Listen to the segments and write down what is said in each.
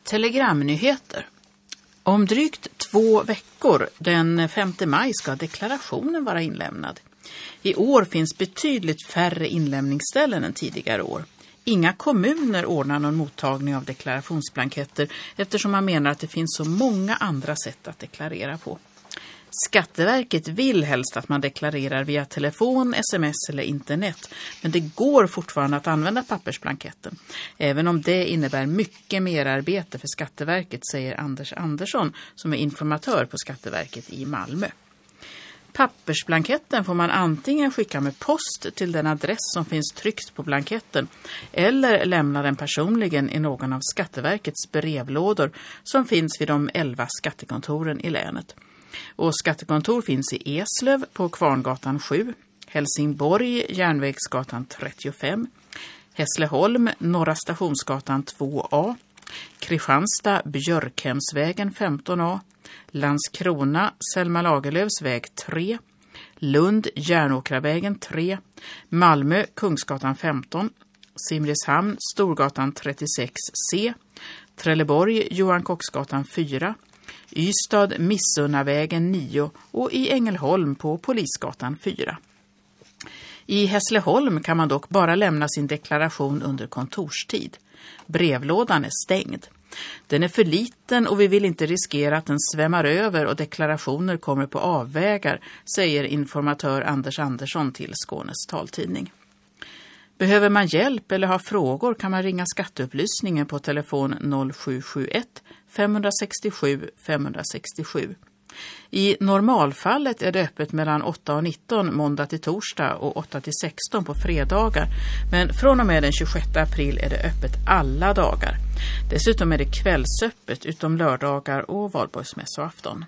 Telegramnyheter. Om drygt 2 veckor, den 5 maj, ska deklarationen vara inlämnad. I år finns betydligt färre inlämningsställen än tidigare år. Inga kommuner ordnar någon mottagning av deklarationsblanketter eftersom man menar att det finns så många andra sätt att deklarera på. Skatteverket vill helst att man deklarerar via telefon, sms eller internet, men det går fortfarande att använda pappersblanketten. Även om det innebär mycket mer arbete för Skatteverket, säger Anders Andersson som är informatör på Skatteverket i Malmö. Pappersblanketten får man antingen skicka med post till den adress som finns tryckt på blanketten eller lämna den personligen i någon av Skatteverkets brevlådor som finns vid de 11 skattekontoren i länet. Och skattekontor finns i Eslöv på Kvarngatan 7, Helsingborg, Järnvägsgatan 35, Hässleholm, Norra Stationsgatan 2A, Kristianstad, Björkhemsvägen 15A, Landskrona, Selma Lagerlöfs väg 3, Lund, Järnåkravägen 3, Malmö, Kungsgatan 15, Simrishamn, Storgatan 36C, Trelleborg, Johan Kocksgatan 4, Ystad, Missunnavägen 9 och i Ängelholm på Polisgatan 4. I Hässleholm kan man dock bara lämna sin deklaration under kontorstid. Brevlådan är stängd. Den är för liten och vi vill inte riskera att den svämmar över och deklarationer kommer på avvägar, säger informatör Anders Andersson till Skånes taltidning. Behöver man hjälp eller har frågor kan man ringa skatteupplysningen på telefon 0771 567 567. I normalfallet är det öppet mellan 8 och 19 måndag till torsdag och 8 till 16 på fredagar. Men från och med den 26 april är det öppet alla dagar. Dessutom är det kvällsöppet utom lördagar och valborgsmässoafton.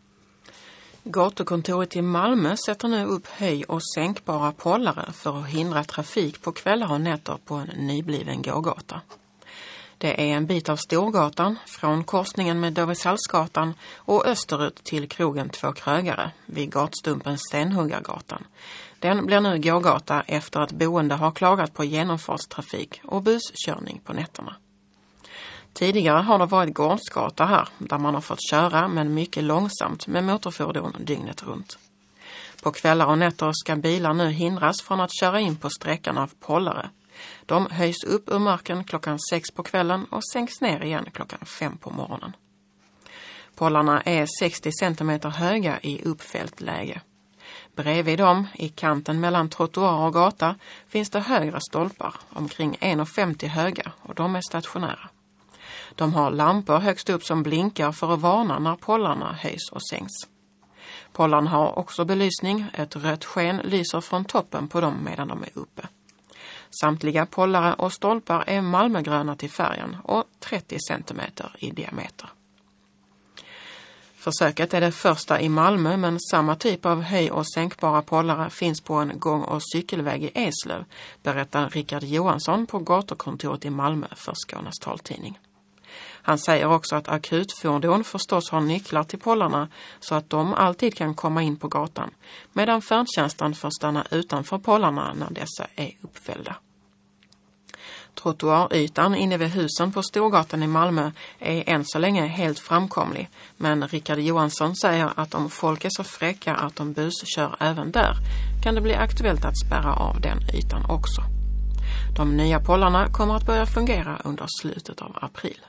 Gatukontoret i Malmö sätter nu upp höj- och sänkbara pollare för att hindra trafik på kvällar och nätter på en nybliven gågata. Det är en bit av Storgatan från korsningen med Doveshallsgatan och österut till krogen Två Krögare vid gatstumpen Stenhuggargatan. Den blir nu gågata efter att boende har klagat på genomfartstrafik och buskörning på nätterna. Tidigare har det varit gårdsgata här där man har fått köra men mycket långsamt med motorfordon dygnet runt. På kvällar och nätter ska bilar nu hindras från att köra in på sträckan av pollare. De höjs upp ur marken klockan 6 på kvällen och sänks ner igen klockan 5 på morgonen. Pollarna är 60 cm höga i uppfällt läge. Bredvid dem, i kanten mellan trottoar och gata, finns det högre stolpar, omkring 1,50 höga, och de är stationära. De har lampor högst upp som blinkar för att varna när pollarna höjs och sänks. Pollarna har också belysning, ett rött sken lyser från toppen på dem medan de är uppe. Samtliga pollare och stolpar är malmögröna till färgen och 30 cm i diameter. Försöket är det första i Malmö, men samma typ av höj- och sänkbara pollare finns på en gång- och cykelväg i Eslöv, berättar Rickard Johansson på gatukontoret i Malmö för Skånes taltidning. Han säger också att akutfordon förstås har nycklar till pollarna så att de alltid kan komma in på gatan, medan färdtjänsten får stanna utanför pollarna när dessa är uppfällda. Trottoarytan inne vid husen på Storgatan i Malmö är än så länge helt framkomlig, men Rickard Johansson säger att om folk är så fräcka att de buskör även där kan det bli aktuellt att spärra av den ytan också. De nya pollarna kommer att börja fungera under slutet av april.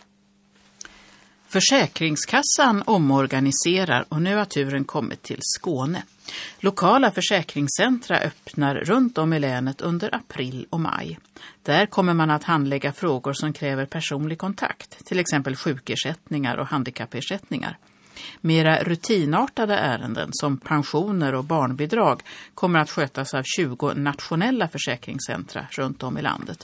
Försäkringskassan omorganiserar och nu har turen kommit till Skåne. Lokala försäkringscentra öppnar runt om i länet under april och maj. Där kommer man att handlägga frågor som kräver personlig kontakt, till exempel sjukersättningar och handikappersättningar. Mera rutinartade ärenden som pensioner och barnbidrag kommer att skötas av 20 nationella försäkringscentra runt om i landet.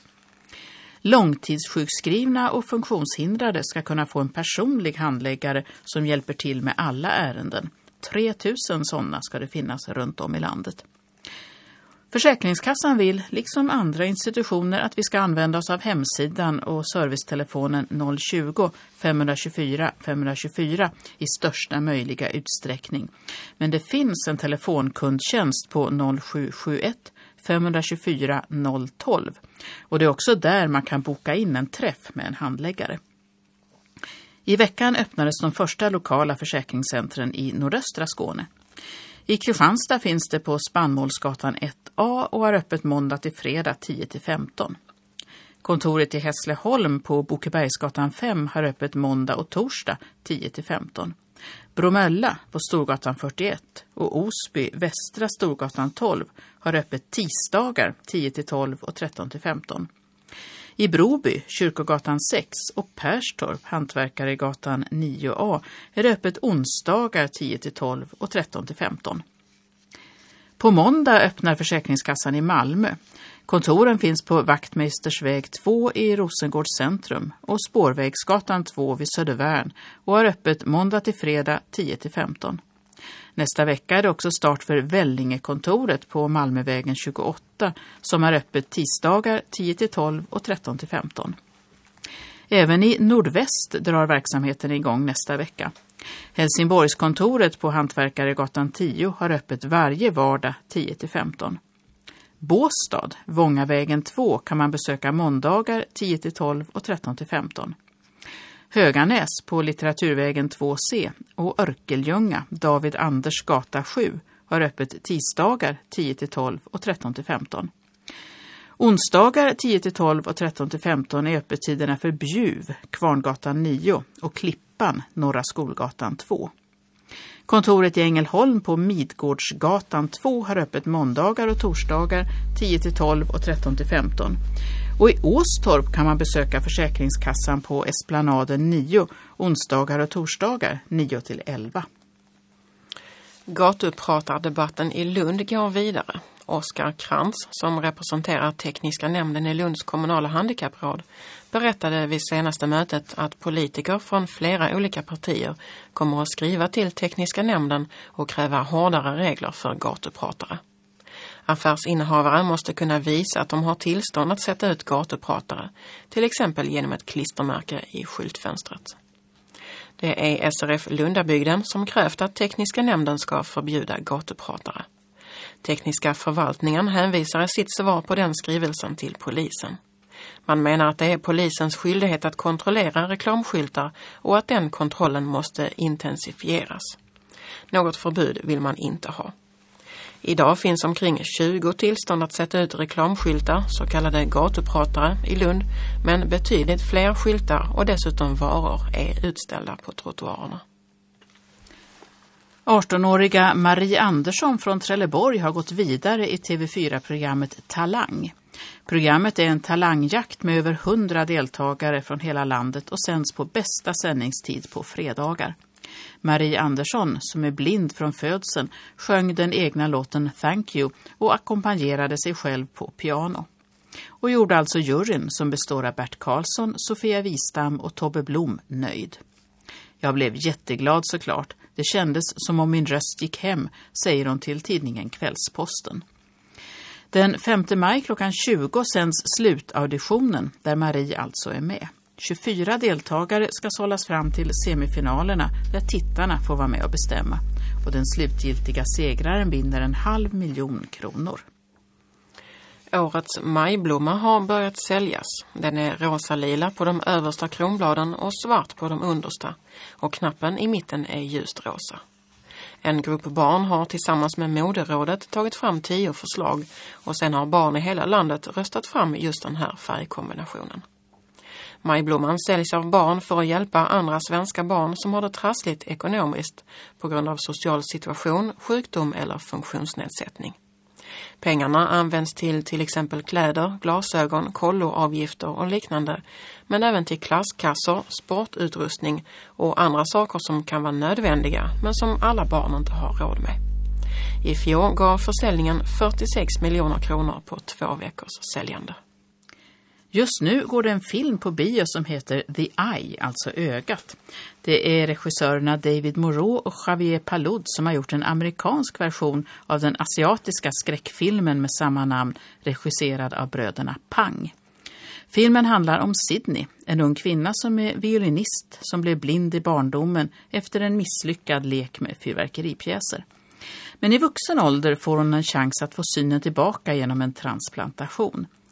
Långtidssjukskrivna och funktionshindrade ska kunna få en personlig handläggare som hjälper till med alla ärenden. 3000 sådana ska det finnas runt om i landet. Försäkringskassan vill, liksom andra institutioner, att vi ska använda oss av hemsidan och servicetelefonen 020 524 524 i största möjliga utsträckning. Men det finns en telefonkundtjänst på 0771 524 012 och det är också där man kan boka in en träff med en handläggare. I veckan öppnades de första lokala försäkringscentren i nordöstra Skåne. I Kristianstad finns det på Spannmålsgatan 1A och är öppet måndag till fredag 10-15. Kontoret i Hässleholm på Bokebergsgatan 5 har öppet måndag och torsdag 10-15. Bromölla på Storgatan 41 och Osby Västra Storgatan 12 har öppet tisdagar 10-12 och 13-15. I Broby, Kyrkogatan 6 och Perstorp, Hantverkaregatan 9A är det öppet onsdagar 10-12 och 13-15. På måndag öppnar Försäkringskassan i Malmö. Kontoren finns på Vaktmästersväg 2 i Rosengårds centrum och Spårvägsgatan 2 vid Södervärn och är öppet måndag till fredag 10-15. Nästa vecka är det också start för Vällingekontoret på Malmövägen 28 som är öppet tisdagar 10-12 och 13-15. Även i nordväst drar verksamheten igång nästa vecka. Helsingborgskontoret på Hantverkaregatan 10 har öppet varje vardag 10-15. Båstad, Vångavägen 2 kan man besöka måndagar 10-12 och 13-15. Höganäs på Litteraturvägen 2C och Örkeljunga, David Anders gata 7 har öppet tisdagar 10-12 och 13-15. Onsdagar 10-12 och 13-15 är öppettiderna för Bjuv, Kvarngatan 9 och Klippan, Norra Skolgatan 2. Kontoret i Ängelholm på Midgårdsgatan 2 har öppet måndagar och torsdagar 10-12 och 13-15. Och i Åstorp kan man besöka Försäkringskassan på Esplanaden 9 onsdagar och torsdagar 9-11. Gatupratardebatten i Lund går vidare. Oskar Krantz, som representerar tekniska nämnden i Lunds kommunala handikappråd, berättade vid senaste mötet att politiker från flera olika partier kommer att skriva till tekniska nämnden och kräva hårdare regler för gatupratare. Affärsinnehavare måste kunna visa att de har tillstånd att sätta ut gatupratare, till exempel genom ett klistermärke i skyltfönstret. Det är SRF Lundabygden som krävt att tekniska nämnden ska förbjuda gatupratare. Tekniska förvaltningen hänvisar i sitt svar på den skrivelsen till polisen. Man menar att det är polisens skyldighet att kontrollera reklamskyltar och att den kontrollen måste intensifieras. Något förbud vill man inte ha. Idag finns omkring 20 tillstånd att sätta ut reklamskyltar, så kallade gatupratare, i Lund, men betydligt fler skyltar och dessutom varor är utställda på trottoarerna. 18-åriga Marie Andersson från Trelleborg har gått vidare i TV4-programmet Talang. Programmet är en talangjakt med över 100 deltagare från hela landet och sänds på bästa sändningstid på fredagar. Marie Andersson, som är blind från födseln, sjöng den egna låten Thank You och ackompanjerade sig själv på piano. Och gjorde alltså juryn, som består av Bert Karlsson, Sofia Wistam och Tobbe Blom, nöjd. Jag blev jätteglad såklart. Det kändes som om min röst gick hem, säger hon till tidningen Kvällsposten. Den 5 maj klockan 20 sänds slutauditionen, där Marie alltså är med. 24 deltagare ska sållas fram till semifinalerna, där tittarna får vara med och bestämma. Och den slutgiltiga segraren vinner 500 000 kronor. Årets majblomma har börjat säljas. Den är rosa-lila på de översta kronbladen och svart på de understa. Och knappen i mitten är ljust rosa. En grupp barn har tillsammans med Moderrådet tagit fram 10 förslag. Och sen har barn i hela landet röstat fram just den här färgkombinationen. Majblomman säljs av barn för att hjälpa andra svenska barn som har det trassligt ekonomiskt på grund av social situation, sjukdom eller funktionsnedsättning. Pengarna används till exempel kläder, glasögon, kolloavgifter och liknande, men även till klasskassor, sportutrustning och andra saker som kan vara nödvändiga men som alla barn inte har råd med. I fjol gav försäljningen 46 miljoner kronor på 2 veckors säljande. Just nu går det en film på bio som heter The Eye, alltså ögat. Det är regissörerna David Moreau och Javier Palud som har gjort en amerikansk version av den asiatiska skräckfilmen med samma namn, regisserad av bröderna Pang. Filmen handlar om Sydney, en ung kvinna som är violinist som blev blind i barndomen efter en misslyckad lek med fyrverkeripjäser. Men i vuxen ålder får hon en chans att få synen tillbaka genom en transplantation.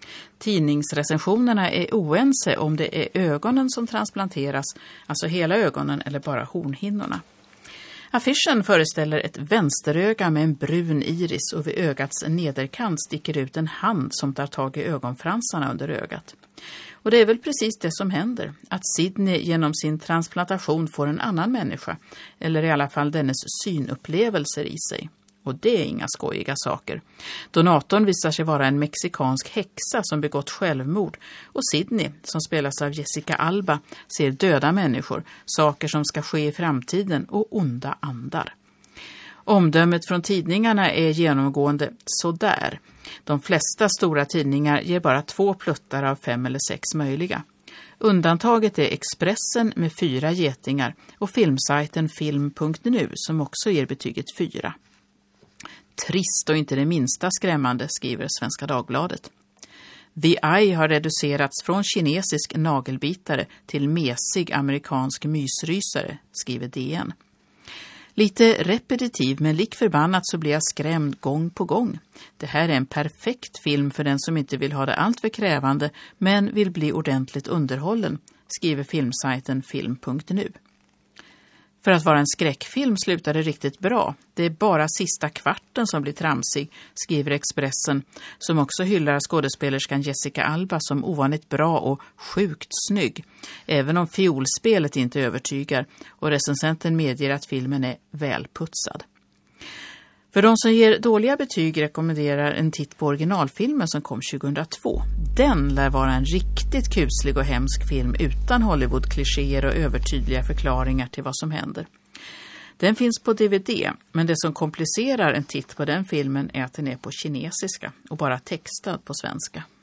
Tidningsrecensionerna är oense om det är ögonen som transplanteras, alltså hela ögonen eller bara hornhinnorna. Affischen föreställer ett vänsteröga med en brun iris och vid ögats nederkant sticker ut en hand som tar tag i ögonfransarna under ögat. Och det är väl precis det som händer, att Sidney genom sin transplantation får en annan människa, eller i alla fall dennes synupplevelser i sig. Och det är inga skojiga saker. Donatorn visar sig vara en mexikansk häxa som begått självmord, och Sidney, som spelas av Jessica Alba, ser döda människor, saker som ska ske i framtiden och onda andar. Omdömet från tidningarna är genomgående sådär. De flesta stora tidningar ger bara 2 pluttar av 5 eller 6 möjliga. Undantaget är Expressen med 4 getingar och filmsajten film.nu som också ger betyget 4. Trist och inte det minsta skrämmande, skriver Svenska Dagbladet. The Eye har reducerats från kinesisk nagelbitare till mesig amerikansk mysrysare, skriver DN. Lite repetitiv men lik förbannat så blir jag skrämd gång på gång. Det här är en perfekt film för den som inte vill ha det allt för krävande men vill bli ordentligt underhållen, skriver filmsajten film.nu. För att vara en skräckfilm slutar det riktigt bra. Det är bara sista kvarten som blir tramsig, skriver Expressen, som också hyllar skådespelerskan Jessica Alba som ovanligt bra och sjukt snygg. Även om fiolspelet inte övertygar, och recensenten medger att filmen är välputsad. För de som ger dåliga betyg rekommenderar en titt på originalfilmen som kom 2002. Den lär vara en riktigt kuslig och hemsk film utan Hollywood-klichéer och övertydliga förklaringar till vad som händer. Den finns på DVD, men det som komplicerar en titt på den filmen är att den är på kinesiska och bara textad på svenska.